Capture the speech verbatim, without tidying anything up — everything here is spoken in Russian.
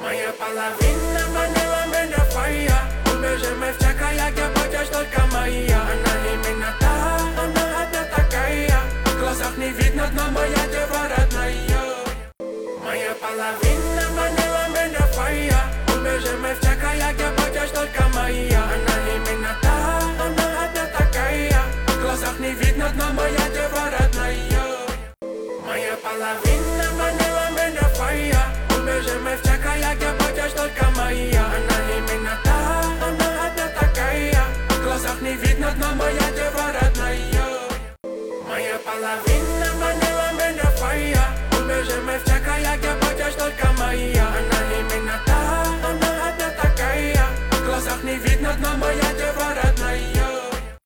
Моя половина манила меня фая. Убежим в чака, я будешь только моя. Она именно та, она одна такая. В глазах не видно дна, моя дева родная. Моя половина манила меня фая. Убежим в чака, я будешь только моя. Она именно та, она одна такая. В глазах не видно дна, моя дева родная. Моя половина манила меня фая. Убежим в чака, я будешь только моя. Она именно та, она одна такая. В глазах не видно дна, моя дева родная. Моя половина манила меня фая. Убежим в чака, я будешь только моя.